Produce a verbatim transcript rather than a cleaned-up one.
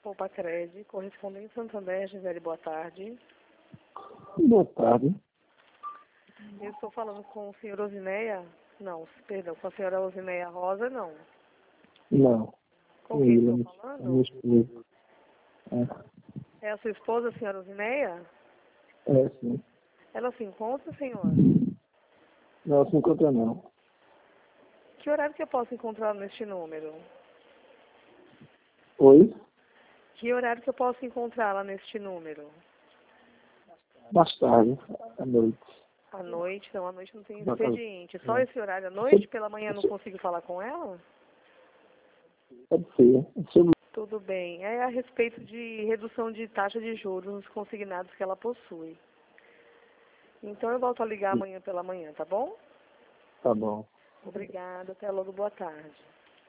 Copacred, correspondente Santander, Gisele, boa tarde. Boa tarde. Eu estou falando com o senhor Osineia? Não, perdão, com a senhora Osineia Rosa, não. Não. Com quem Eu, estou falando? minha esposa. É. É a sua esposa, a senhora Osineia? É, sim. Ela se encontra, senhor? Não se encontra, não. Que horário que eu posso encontrá-la neste número? Oi? Que horário que eu posso encontrá-la neste número? Mais tarde, à noite. À noite? Não, à noite não tem Boa tarde. expediente. Só É. esse horário à noite? Pela manhã não consigo falar com ela? Pode ser. Sobre... Tudo bem. É a respeito de redução de taxa de juros nos consignados que ela possui. Então eu volto a ligar amanhã pela manhã, tá bom? Tá bom. Obrigada. Até logo. Boa tarde.